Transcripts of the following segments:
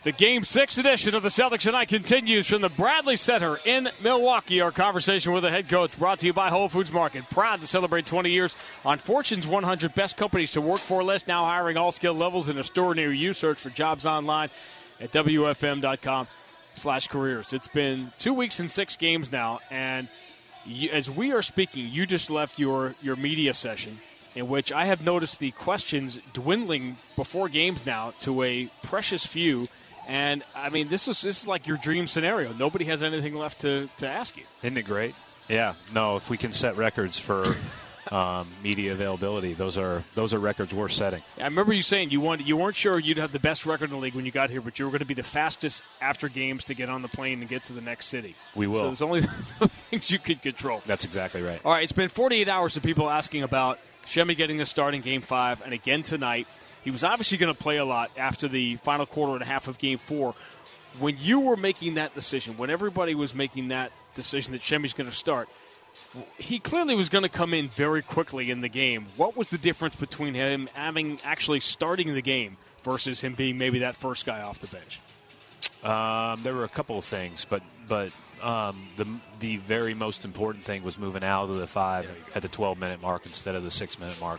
The Game 6 edition of the Celtics Tonight continues from the Bradley Center in Milwaukee. Our conversation with the head coach brought to you by Whole Foods Market. Proud to celebrate 20 years on Fortune's 100 Best Companies to Work For list. Now hiring all skill levels in a store near you. Search for jobs online at WFM.com/careers. It's been 2 weeks and 6 games now. And as we are speaking, you just left your media session, in which I have noticed the questions dwindling before games now to a precious few. And, I mean, this is like your dream scenario. Nobody has anything left to ask you. Isn't it great? Yeah. No, if we can set records for media availability, those are records worth setting. I remember you saying you weren't sure you'd have the best record in the league when you got here, but you were going to be the fastest after games to get on the plane and get to the next city. We will. So there's only things you could control. That's exactly right. All right, it's been 48 hours of people asking about Semi getting the start in Game 5 and again tonight. He was obviously going to play a lot after the final quarter and a half of Game 4. When you were making that decision, when everybody was making that decision that Semi's going to start, he clearly was going to come in very quickly in the game. What was the difference between him actually starting the game versus him being maybe that first guy off the bench? There were a couple of things, but the very most important thing was moving out of the 5 at the 12-minute mark instead of the 6-minute mark.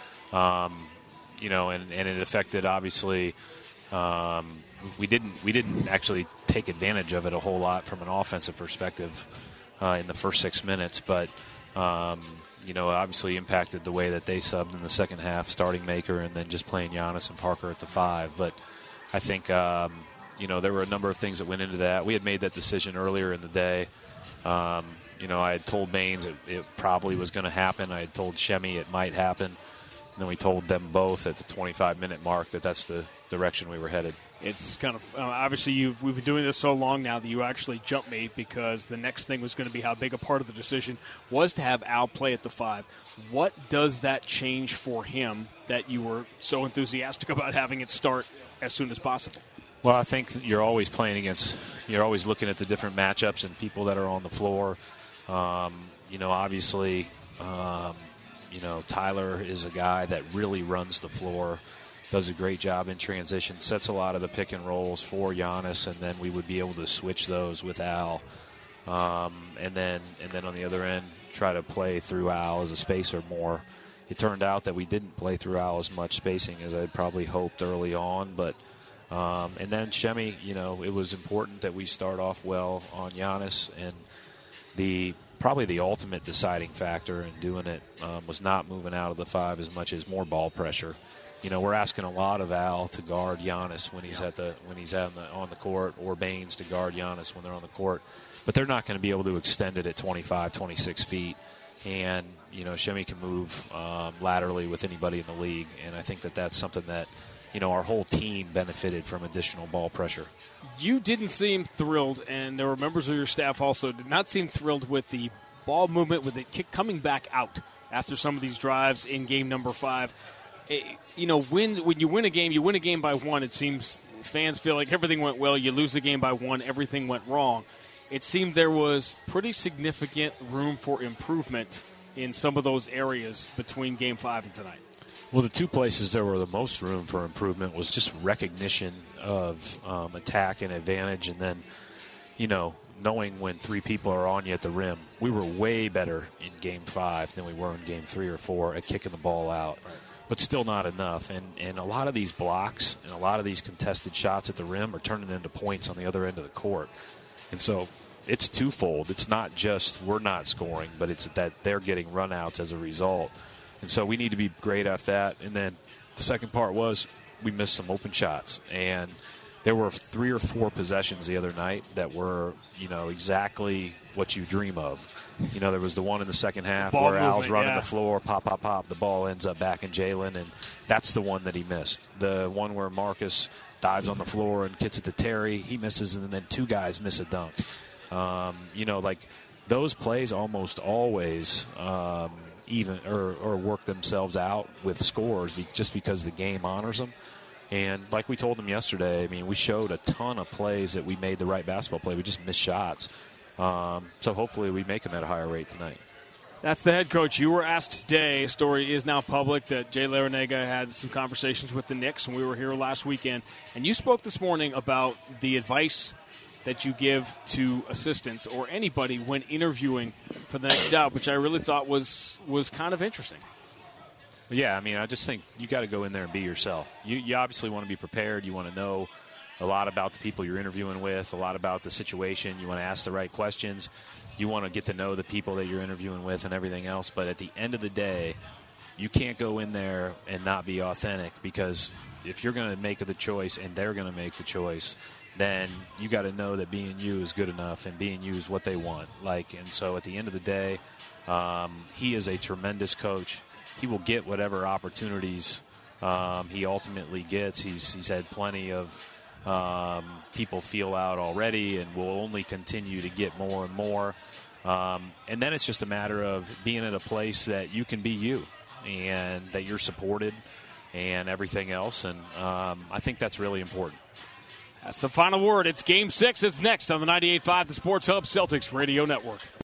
And it affected, obviously, we didn't actually take advantage of it a whole lot from an offensive perspective in the first 6 minutes, but obviously impacted the way that they subbed in the second half, starting Maker and then just playing Giannis and Parker at the 5. But I think there were a number of things that went into that. We had made that decision earlier in the day. I had told Baines it probably was going to happen. I had told Shemi it might happen. And then we told them both at the 25-minute mark that that's the direction we were headed. It's kind of obviously we've been doing this so long now that you actually jumped me, because the next thing was going to be how big a part of the decision was to have Al play at the 5. What does that change for him that you were so enthusiastic about having it start as soon as possible? Well, I think you're always looking at the different matchups and people that are on the floor. Obviously. Tyler is a guy that really runs the floor, does a great job in transition, sets a lot of the pick and rolls for Giannis, and then we would be able to switch those with Al. And then on the other end, try to play through Al as a spacer more. It turned out that we didn't play through Al as much spacing as I probably hoped early on, but and then Shemi, it was important that we start off well on Giannis, and probably the ultimate deciding factor in doing it was not moving out of the 5 as much as more ball pressure. We're asking a lot of Al to guard Giannis when he's on the court, or Baines to guard Giannis when they're on the court, but they're not going to be able to extend it at 25, 26 feet. And Shemi can move laterally with anybody in the league, and I think that's something that our whole team benefited from additional ball pressure. You didn't seem thrilled, and there were members of your staff also did not seem thrilled with the ball movement, with it coming back out after some of these drives in game number 5. When you win a game by 1, it seems fans feel like everything went well. You lose the game by 1, everything went wrong. It seemed there was pretty significant room for improvement in some of those areas between game 5 and tonight. Well, the two places there were the most room for improvement was just recognition of attack and advantage, and then, knowing when 3 people are on you at the rim. We were way better in Game 5 than we were in Game 3 or 4 at kicking the ball out, but still not enough. And a lot of these blocks and a lot of these contested shots at the rim are turning into points on the other end of the court. And so it's twofold. It's not just we're not scoring, but it's that they're getting runouts as a result. And so we need to be great at that. And then the second part was we missed some open shots. And there were 3 or 4 possessions the other night that were, exactly what you dream of. There was the one in the second half where Al's running the floor, pop, pop, pop. The ball ends up back in Jalen, and that's the one that he missed. The one where Marcus dives on the floor and gets it to Terry, he misses, and then 2 guys miss a dunk. Those plays almost always even or work themselves out with scores just because the game honors them. And like we told them yesterday, we showed a ton of plays that we made the right basketball play. We just missed shots. So hopefully we make them at a higher rate tonight. That's the head coach. You were asked today, story is now public, that Jay Larranaga had some conversations with the Knicks, and we were here last weekend. And you spoke this morning about the advice that you give to assistants or anybody when interviewing for the next job, which I really thought was kind of interesting. Yeah, I mean, I just think you got to go in there and be yourself. You obviously want to be prepared. You want to know a lot about the people you're interviewing with, a lot about the situation. You want to ask the right questions. You want to get to know the people that you're interviewing with and everything else. But at the end of the day, you can't go in there and not be authentic, because if you're going to make the choice and they're going to make the choice, then you got to know that being you is good enough and being you is what they want. And so at the end of the day, he is a tremendous coach. He will get whatever opportunities he ultimately gets. He's had plenty of people feel out already, and will only continue to get more and more. And then it's just a matter of being at a place that you can be you and that you're supported and everything else. And I think that's really important. That's the final word. It's Game 6. It's next on the 98.5 The Sports Hub Celtics Radio Network.